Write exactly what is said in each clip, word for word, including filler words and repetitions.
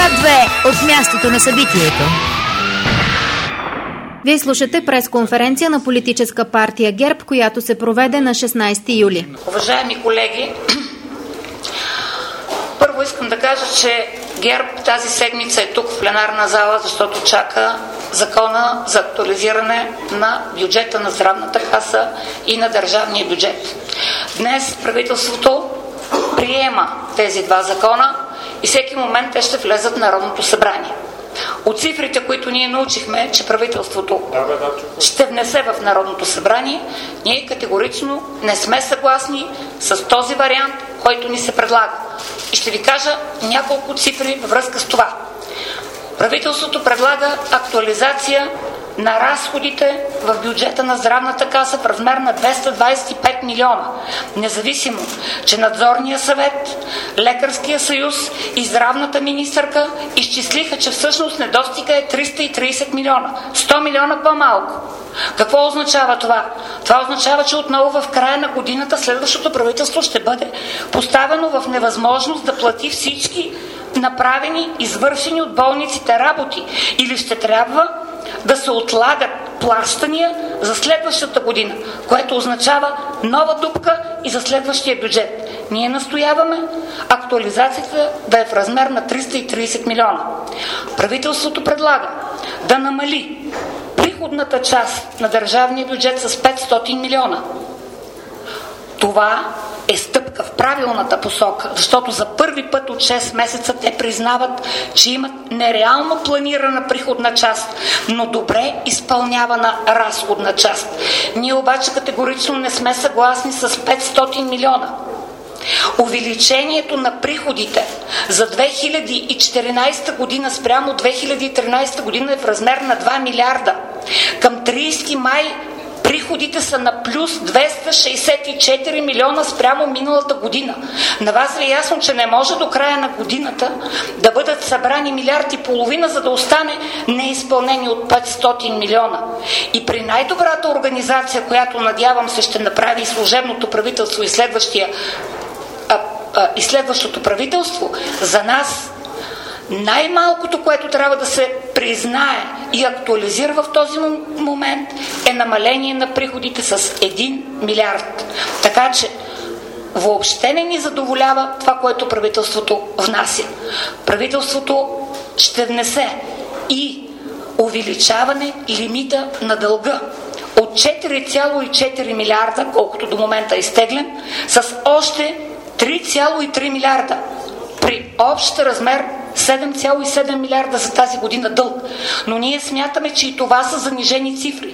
две от мястото на събитието. Вие слушате пресконференция на политическа партия ГЕРБ, която се проведе на шестнайсети юли. Уважаеми колеги, първо искам да кажа, че ГЕРБ тази седмица е тук в пленарна зала, защото чака закона за актуализиране на бюджета на здравната каса и на държавния бюджет. Днес правителството приема тези два закона и всеки момент те ще влезат в Народното събрание. От цифрите, които ние научихме, че правителството ще внесе в Народното събрание, ние категорично не сме съгласни с този вариант, който ни се предлага. И ще ви кажа няколко цифри във връзка с това. Правителството предлага актуализация на разходите в бюджета на здравната каса в размер на двеста двадесет и пет милиона. Независимо, че Надзорния съвет, Лекарския съюз и здравната министърка изчислиха, че всъщност недостига е триста и тридесет милиона. сто милиона по-малко. Какво означава това? Това означава, че отново в края на годината следващото правителство ще бъде поставено в невъзможност да плати всички направени, извършени от болниците работи. Или ще трябва да се отлагат плащания за следващата година, което означава нова дупка и за следващия бюджет. Ние настояваме актуализацията да е в размер на триста и тридесет милиона. Правителството предлага да намали приходната част на държавния бюджет с петстотин милиона. Това е стъпка в правилната посока, защото за първи път от шест месеца те признават, че имат нереално планирана приходна част, но добре изпълнявана разходна част. Ние обаче категорично не сме съгласни с петстотин милиона. Увеличението на приходите за две хиляди и четиринадесета година спрямо две хиляди и тринадесета година е в размер на два милиарда. Към тридесети май приходите са на плюс двеста шейсет и четири милиона спрямо миналата година. На вас ви е ясно, че не може до края на годината да бъдат събрани милиард и половина, за да остане неизпълнение от петстотин милиона. И при най-добрата организация, която надявам се ще направи и служебното правителство и следващия а, а, и следващото правителство, за нас най-малкото, което трябва да се признае и актуализира в този момент, е намаление на приходите с един милиард. Така че въобще не ни задоволява това, което правителството внася. Правителството ще внесе и увеличаване лимита на дълга от четири цяло и четири милиарда, колкото до момента е изтеглен, с още три цяло и три милиарда при общ размер седем цяло и седем милиарда за тази година дълг. Но ние смятаме, че и това са занижени цифри.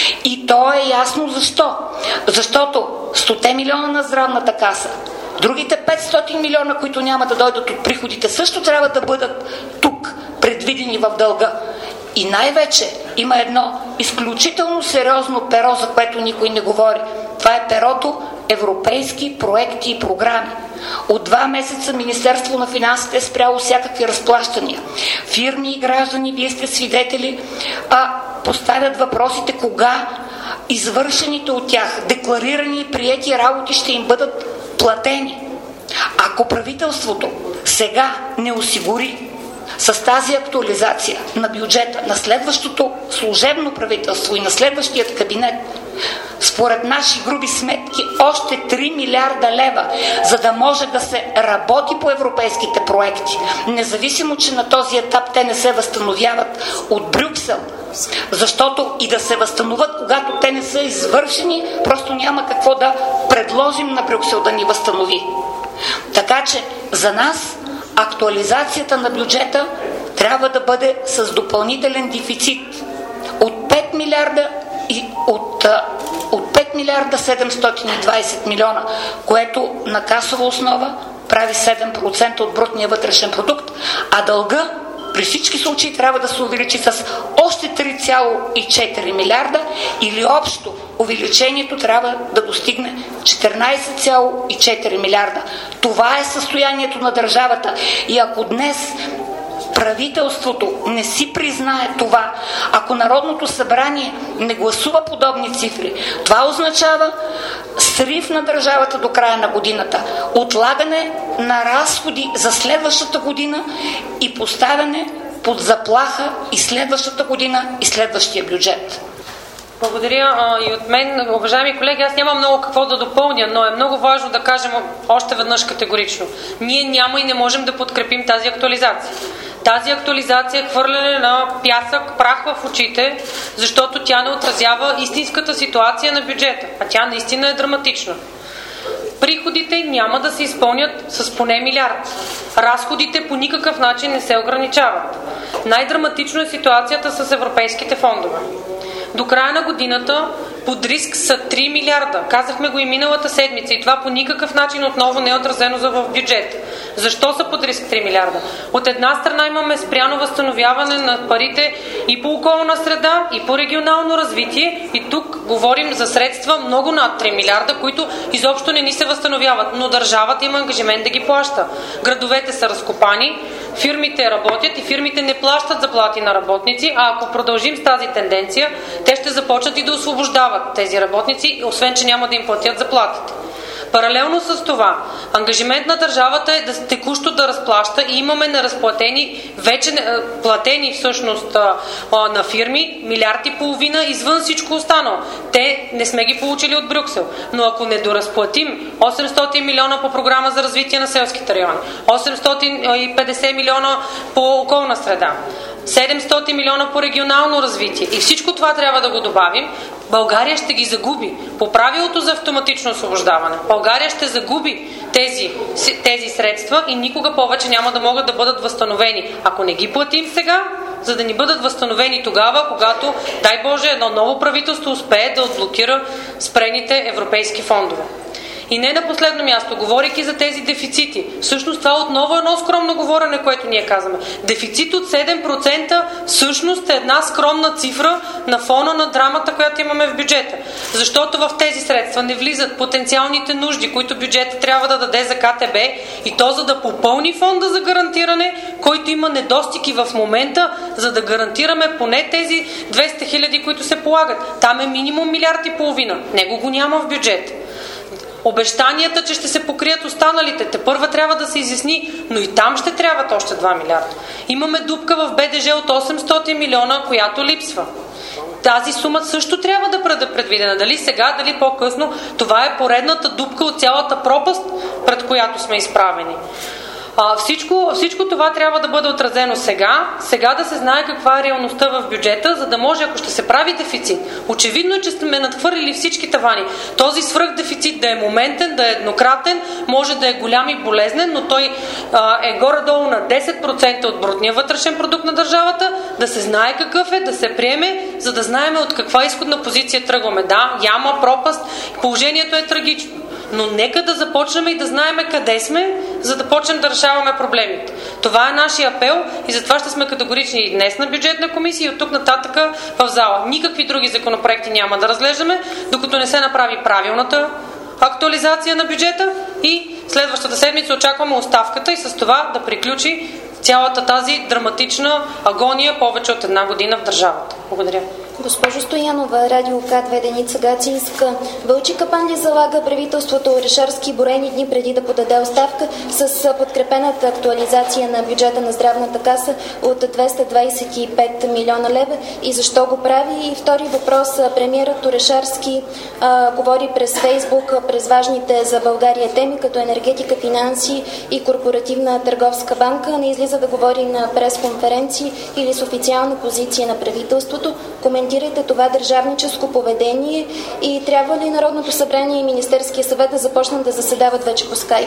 И то е ясно защо. Защото сто милиона на здравната каса, другите петстотин милиона, които няма да дойдат от приходите, също трябва да бъдат тук, предвидени в дълга. И най-вече има едно изключително сериозно перо, за което никой не говори. Това е перото европейски проекти и програми. От два месеца Министерство на финансите е спряло всякакви разплащания. Фирми и граждани, вие сте свидетели, а поставят въпросите кога извършените от тях, декларирани и приети работи ще им бъдат платени. Ако правителството сега не осигури с тази актуализация на бюджета на следващото служебно правителство и на следващият кабинет, според наши груби сметки, още три милиарда лева, за да може да се работи по европейските проекти, независимо, че на този етап те не се възстановяват от Брюксел, защото и да се възстановят, когато те не са извършени, просто няма какво да предложим на Брюксел да ни възстанови. Така че за нас актуализацията на бюджета трябва да бъде с допълнителен дефицит от пет милиарда и от, от пет милиарда седемстотин и двадесет милиона, което на касова основа прави седем процента от брутния вътрешен продукт, а дълга при всички случаи трябва да се увеличи с още три цяло и четири милиарда или общо увеличението трябва да достигне четиринадесет цяло и четири милиарда. Това е състоянието на държавата. И ако днес правителството не си признае това, ако Народното събрание не гласува подобни цифри, това означава срив на държавата до края на годината, отлагане на разходи за следващата година и поставяне под заплаха и следващата година и следващия бюджет. Благодаря а, и от мен. Уважаеми колеги, аз нямам много какво да допълня, но е много важно да кажем още веднъж категорично. Ние няма и не можем да подкрепим тази актуализация. Тази актуализация е хвърляне на пясък, прах в очите, защото тя не отразява истинската ситуация на бюджета, а тя наистина е драматична. Приходите няма да се изпълнят с поне милиард. Разходите по никакъв начин не се ограничават. Най-драматично е ситуацията с европейските фондове. До края на годината под риск са три милиарда. Казахме го и миналата седмица и това по никакъв начин отново не е отразено за в бюджет. Защо са под риск три милиарда? От една страна имаме спряно възстановяване на парите и по околна среда, и по регионално развитие, и тук говорим за средства много над три милиарда, които изобщо не ни се възстановяват, но държавата има ангажимент да ги плаща. Градовете са разкопани, фирмите работят и фирмите не плащат заплати на работници, а ако продължим с тази тенденция, те ще започнат и да освобождават тези работници, освен че няма да им платят заплатите. Паралелно с това, ангажимент на държавата е да текущо да разплаща и имаме неразплатени, вече платени всъщност на фирми, милиард и половина извън всичко останало. Те не сме ги получили от Брюксел. Но ако не доразплатим осемстотин милиона по програма за развитие на селските райони, осемстотин и петдесет милиона по околна среда, седемстотин милиона по регионално развитие и всичко това трябва да го добавим, България ще ги загуби. По правилото за автоматично освобождаване, България ще загуби тези, тези средства и никога повече няма да могат да бъдат възстановени. Ако не ги платим сега, за да ни бъдат възстановени тогава, когато, дай Боже, едно ново правителство успее да отблокира спрените европейски фондове. И не на последно място, говорейки за тези дефицити, всъщност това отново е едно скромно говорене, което ние казваме. Дефицит от седем процента всъщност е една скромна цифра на фона на драмата, която имаме в бюджета. Защото в тези средства не влизат потенциалните нужди, които бюджета трябва да даде за ка те бе и то за да попълни фонда за гарантиране, който има недостиг и в момента, за да гарантираме поне тези двеста хиляди, които се полагат. Там е минимум милиард и половина. Него го няма в бюджет. Обещанията, че ще се покрият останалите, те първа трябва да се изясни, но и там ще трябват още два милиарда. Имаме дупка в Бе Де Же от осемстотин милиона, която липсва. Тази сума също трябва да бъде предвидена. Дали сега, дали по-късно, това е поредната дупка от цялата пропаст, пред която сме изправени. А, всичко, всичко това трябва да бъде отразено сега, сега да се знае каква е реалността в бюджета, за да може, ако ще се прави дефицит, очевидно е, че сме надхвърлили всички тавани. Този свръхдефицит да е моментен, да е еднократен, може да е голям и болезнен, но той а, е горе-долу на десет процента от брутния вътрешен продукт на държавата, да се знае какъв е, да се приеме, за да знаем от каква изходна позиция тръгваме. Да, яма, пропаст, положението е трагично. Но нека да започнем и да знаем къде сме, за да почнем да решаваме проблемите. Това е нашия апел и затова ще сме категорични и днес на бюджетна комисия и от тук нататък в зала. Никакви други законопроекти няма да разглеждаме, докато не се направи правилната актуализация на бюджета и следващата седмица очакваме оставката и с това да приключи цялата тази драматична агония повече от една година в държавата. Благодаря. Госпожо Стоянова, Радио К две, Деница Гацинска. Вълчи капан ли залага правителството Орешарски броени дни преди да подаде оставка с подкрепената актуализация на бюджета на здравната каса от двеста двадесет и пет милиона лева и защо го прави? И втори въпрос. Премиерът Орешарски а, говори през Фейсбук през важните за България теми, като енергетика, финанси и корпоративна търговска банка. Не излиза да говори на пресконференции или с официална позиция на правителството. Коментирайте това държавническо поведение и трябва ли Народното събрание и Министерския съвет да започнат да заседават вече по скайп?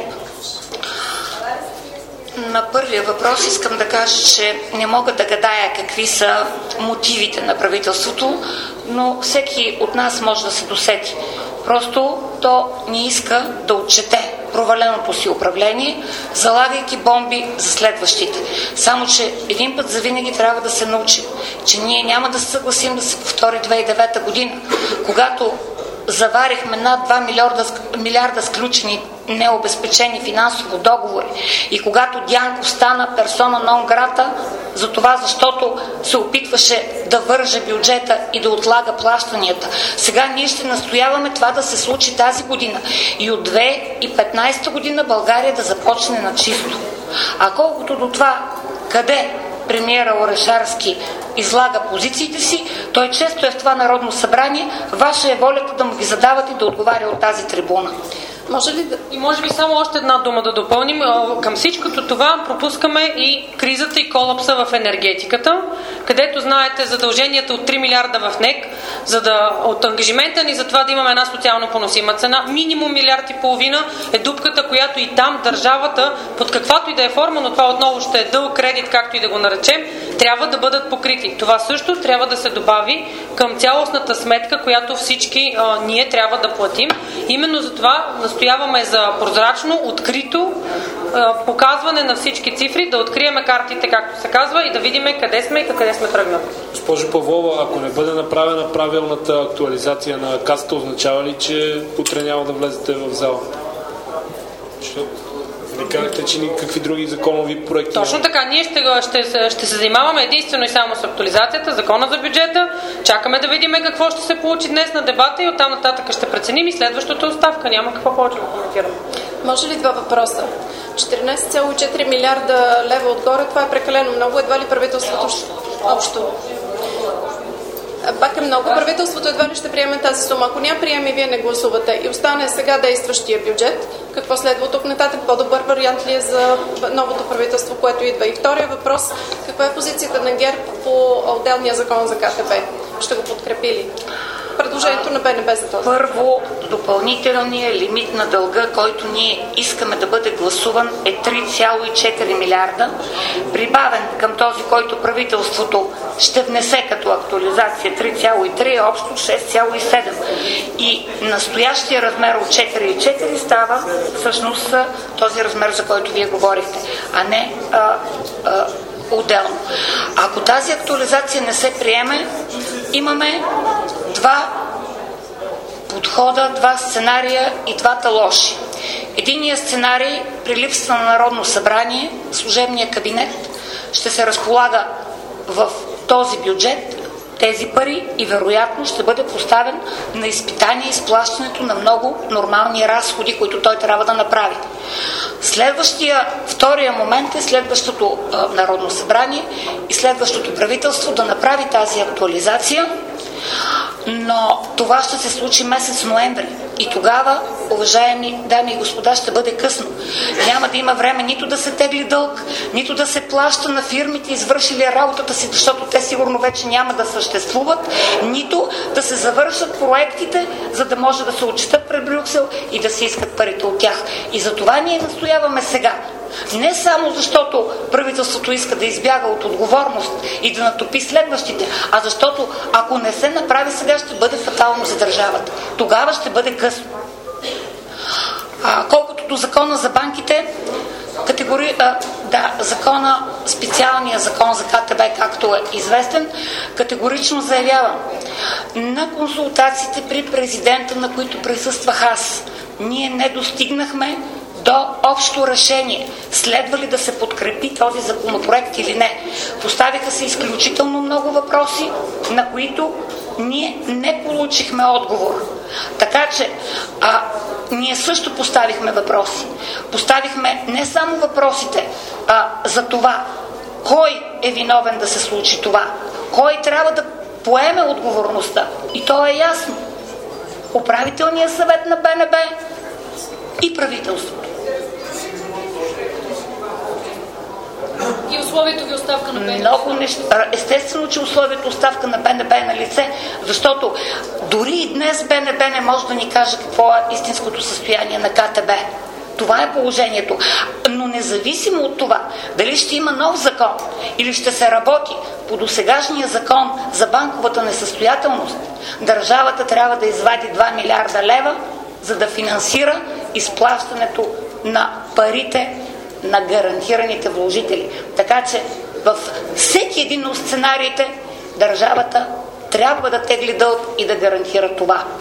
На първия въпрос искам да кажа, че не мога да гадая какви са мотивите на правителството, но всеки от нас може да се досети. Просто то не иска да отчете проваленото си управление, залагайки бомби за следващите. Само, че един път завинаги трябва да се научим, че ние няма да се съгласим да се повтори две хиляди и девета година, когато заварихме над два милиарда, милиарда сключени необезпечени финансово договори и когато Дянков стана персона нон грата за това, защото се опитваше да върже бюджета и да отлага плащанията. Сега ние ще настояваме това да се случи тази година и от две хиляди и петнадесета година България да започне на чисто. А колкото до това, къде премиера Орешарски излага позициите си, той често е в това Народно събрание. Ваша е волята да му ги задавате и да отговаря от тази трибуна. Може ли да... И може би само още една дума да допълним. Към всичкото това пропускаме и кризата и колапса в енергетиката, където знаете задълженията от три милиарда в НЕК, за да, от ангажимента ни за това да имаме една социално поносима цена, минимум милиард и половина е дупката, която и там държавата, под каквато и да е форма, но това отново ще е дълг кредит, както и да го наречем, трябва да бъдат покрити. Това също трябва да се добави към цялостната сметка, която всички а, ние трябва да платим. Именно за това настояваме за прозрачно, открито а, показване на всички цифри, да откриеме картите, както се казва, и да видим къде сме и къде сме тръгнали. Госпожо Павлова, ако не бъде направена правилната актуализация на касата, означава ли, че утре няма да влезете в зала? Не казахте, че никакви други законови проекти... Точно така. Ние ще, ще, ще се занимаваме единствено и само с актуализацията, закона за бюджета. Чакаме да видим какво ще се получи днес на дебата и оттам нататък ще преценим и следващата оставка. Няма какво повече да коментирам. Може ли два въпроса? четиринадесет цяло и четири милиарда лева отгоре, това е прекалено много. Едва ли правителството общо? Пак е много. Правителството едва ли ще приеме тази сума. Ако няма приеме и вие не гласувате и остане сега действащия бюджет, какво следва тук нататък? По-добър вариант ли е за новото правителство, което идва? И втория въпрос, каква е позицията на ГЕРБ по отделния закон за КТБ? Ще го подкрепи ли? Предложението на БНБ за това. Първо, допълнителният лимит на дълга, който ние искаме да бъде гласуван, е три цяло и четири милиарда, прибавен към този, който правителството ще внесе като актуализация три цяло и три, общо шест цяло и седем. И настоящия размер от четири цяло и четири става всъщност този размер, за който вие говорихте, а не а, а, отделно. Ако тази актуализация не се приеме, имаме два подхода, два сценария и двата лоши. Единият сценарий при липсата на Народно събрание, служебния кабинет ще се разполага в този бюджет тези пари и вероятно ще бъде поставен на изпитание изплащането на много нормални разходи, които той трябва да направи. Следващия, втория момент е следващото а, Народно събрание и следващото правителство да направи тази актуализация, но това ще се случи месец ноември. И тогава, уважаеми дами и господа, ще бъде късно. Няма да има време нито да се тегли дълг, нито да се плаща на фирмите, извършили работата си, защото те сигурно вече няма да съществуват, нито да се завършат проектите, за да може да се отчитат пред Брюксел и да се искат парите от тях. И за това ние настояваме сега. Не само защото правителството иска да избяга от отговорност и да натопи следващите, а защото ако не се направи сега, ще бъде фатално за държавата. Тогава ще бъде късно. А, колкото до закона за банките, категори... а, да, закона, специалния закон за КТБ, както е известен, категорично заявява на консултациите при президента, на които присъствах аз, ние не достигнахме до общо решение. Следва ли да се подкрепи този законопроект или не? Поставиха се изключително много въпроси, на които ние не получихме отговор. Така че а, ние също поставихме въпроси. Поставихме не само въпросите а, за това, кой е виновен да се случи това, кой трябва да поеме отговорността. И то е ясно. Управителният съвет на БНБ и правителството. И условието ви оставка на БНБ? Много неща. Естествено, че условието оставка на БНБ е на лице, защото дори и днес БНБ не може да ни каже какво е истинското състояние на КТБ. Това е положението. Но независимо от това, дали ще има нов закон или ще се работи по досегашния закон за банковата несъстоятелност, държавата трябва да извади два милиарда лева, за да финансира изплащането на парите на гарантираните вложители. Така че във всеки един от сценариите държавата трябва да тегли дълг и да гарантира това.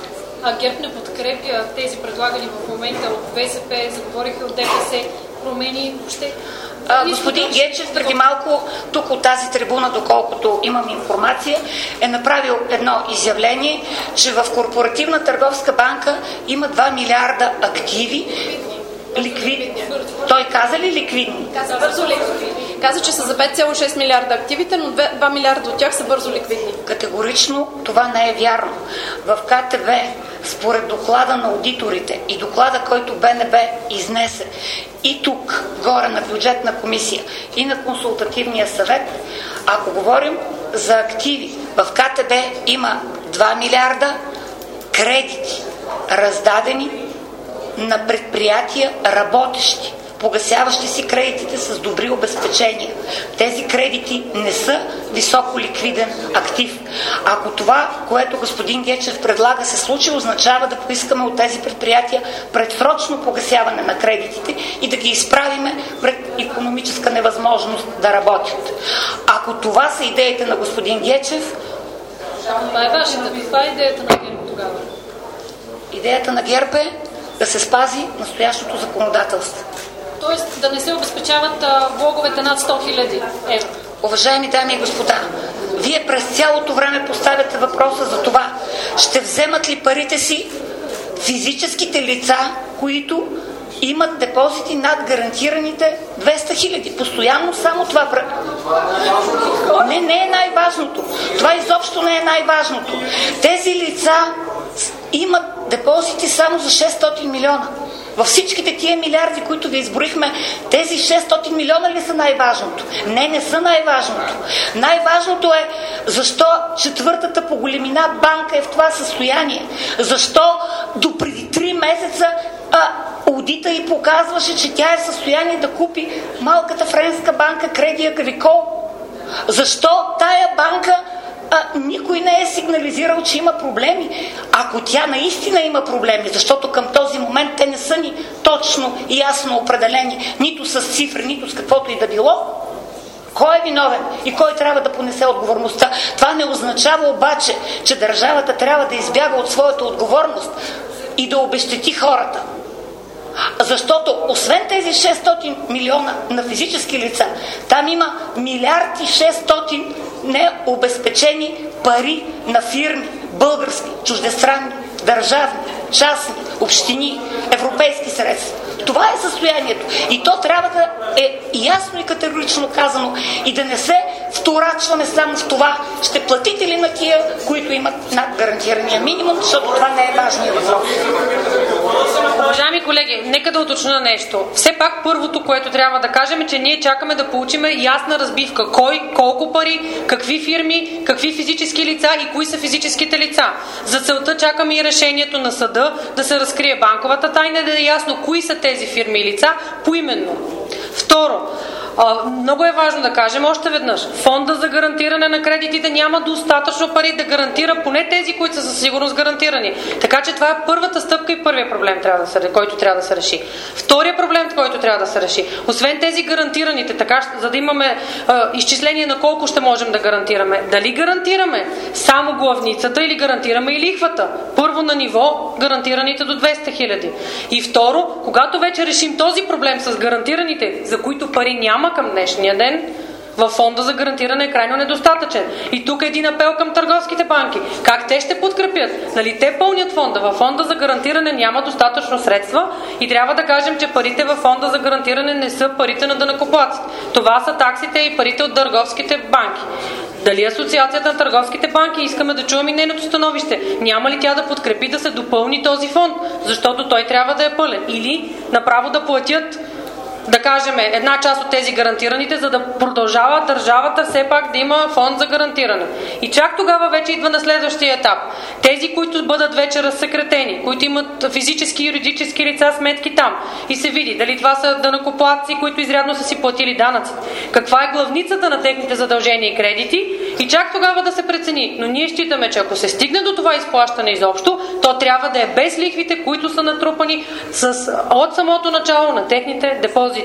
а ГЕРБ не подкрепя тези предлагани в момента от БСП, заговориха от ДПС, промени въобще. А, господин Гечев преди малко тук от тази трибуна, доколкото имам информация, е направил едно изявление, че в Корпоративна търговска банка има два милиарда активи. Ликвидни. Той каза ли ликвидни? Каза бързо ликвидни. Каза, че са за пет цяло и шест милиарда активите, но два милиарда от тях са бързо ликвидни. Категорично това не е вярно. В КТБ, според доклада на аудиторите и доклада, който БНБ изнесе и тук, горе на бюджетна комисия и на консултативния съвет, ако говорим за активи, в КТБ има два милиарда кредити, раздадени на предприятия, работещи, погасяващи си кредитите с добри обезпечения. Тези кредити не са високо ликвиден актив. Ако това, което господин Гечев предлага, се случи, означава да поискаме от тези предприятия предсрочно погасяване на кредитите и да ги изправиме пред икономическа невъзможност да работят. Ако това са идеите на господин Гечев... Това е вашата. Каква е идеята на ГЕРБ тогава? Идеята на ГЕРБ е да се спази настоящото законодателство. Тоест да не се обезпечават а, влоговете над сто хиляди евро. Уважаеми дами и господа, вие през цялото време поставяте въпроса за това, ще вземат ли парите си физическите лица, които имат депозити над гарантираните двеста хиляди. Постоянно само това... Не, не е най-важното. Това изобщо не е най-важното. Тези лица имат депозити само за шестстотин милиона. Във всичките тия милиарди, които ви изборихме, тези шестстотин милиона ли са най-важното? Не, не са най-важното. Най-важното е защо четвъртата по големина банка е в това състояние. Защо до преди три месеца а, аудита й показваше, че тя е в състояние да купи малката френска банка Креди Агрикол. Защо тая банка а, никой не е сигнализирал, че има проблеми? Ако тя наистина има проблеми, защото към този момент те не са ни точно и ясно определени, нито с цифри, нито с каквото и да било, кой е виновен и кой трябва да понесе отговорността? Това не означава обаче, че държавата трябва да избяга от своята отговорност и да обезщети хората. Защото освен тези шестстотин милиона на физически лица, там има милиард и шестстотин необезпечени пари на фирми, български, чуждестранни, държавни, частни, общини, европейски средства. Това е състоянието. И то трябва да е ясно и категорично казано и да не се вторачваме само в това, ще платите ли на тия, които имат над гарантирания минимум, защото това не е важният въпрос. Уважаеми колеги, нека да уточня нещо. Все пак първото, което трябва да кажем е, че ние чакаме да получим ясна разбивка. Кой, колко пари, какви фирми, какви физически лица и кои са физическите лица. За целта чакаме и решението на съда да се разкрие банковата тайна, да е ясно кои са тези фирми и лица поименно. Второ, много е важно да кажем още веднъж, фонда за гарантиране на кредитите няма достатъчно пари да гарантира поне тези, които са със сигурност гарантирани. Така че това е първата стъпка и първият проблем, трябва да се, който трябва да се реши. Втория проблем, който трябва да се реши, освен тези гарантираните, така, за да имаме а, изчисление на колко ще можем да гарантираме, дали гарантираме само главницата или гарантираме и лихвата. Първо на ниво гарантираните до двеста хиляди. И второ, когато вече решим този проблем с гарантираните, за които пари няма към днешния ден, във фонда за гарантиране е крайно недостатъчен. И тук е един апел към търговските банки. Как те ще подкрепят? Нали те пълнят фонда? Във фонда за гарантиране няма достатъчно средства и трябва да кажем, че парите във фонда за гарантиране не са парите на данъкоплатците. Това са таксите и парите от търговските банки. Дали Асоциацията на търговските банки, искаме да чуем и нейното становище. Няма ли тя да подкрепи да се допълни този фонд? Защото той трябва да е пълен. Или направо да платят, да кажем, една част от тези гарантираните, за да продължава държавата все пак да има фонд за гарантиране. И чак тогава вече идва на следващия етап. Тези, които бъдат вече разсекретени, които имат физически и юридически лица сметки там и се види дали това са данъкоплатци, които изрядно са си платили данъци. Каква е главницата на техните задължения и кредити и чак тогава да се прецени. Но ние считаме, че ако се стигне до това изплащане изобщо, то трябва да е без лихвите, които са натрупани с, от самото начало на техните депозити.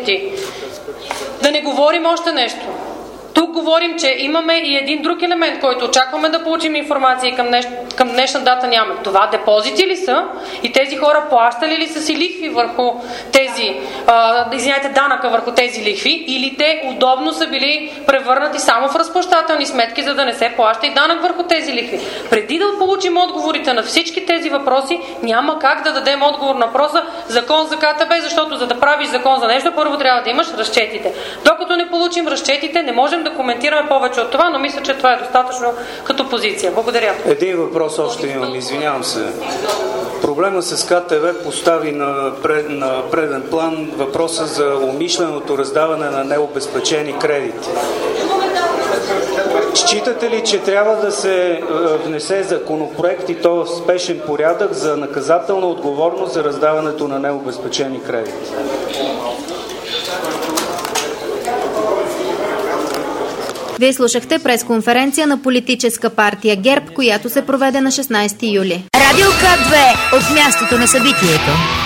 Да не говорим още нещо. Тук говорим, че имаме и един друг елемент, който очакваме да получим информация и към днеш... към днешна дата нямаме. Това депозити ли са и тези хора плащали ли са си лихви върху тези, а, извиняйте, данъка върху тези лихви, или те удобно са били превърнати само в разплащателни сметки, за да не се плаща и данък върху тези лихви. Преди да получим отговорите на всички тези въпроси, няма как да дадем отговор на въпроса закон за КТБ, защото за да правиш закон за нещо, първо трябва да имаш разчетите. Докато не получим разчетите, не можем да коментираме повече от това, но мисля, че това е достатъчно като позиция. Благодаря. Един въпрос още имам, извинявам се. Проблема с КТБ постави на, пред, на преден план въпроса за умишленото раздаване на необезпечени кредити. Считате ли, че трябва да се внесе законопроект и то в спешен порядък за наказателна отговорност за раздаването на необезпечени кредити? Вие слушахте пресконференция на политическа партия ГЕРБ, която се проведе на шестнайсети юли. Радио К две от мястото на събитието.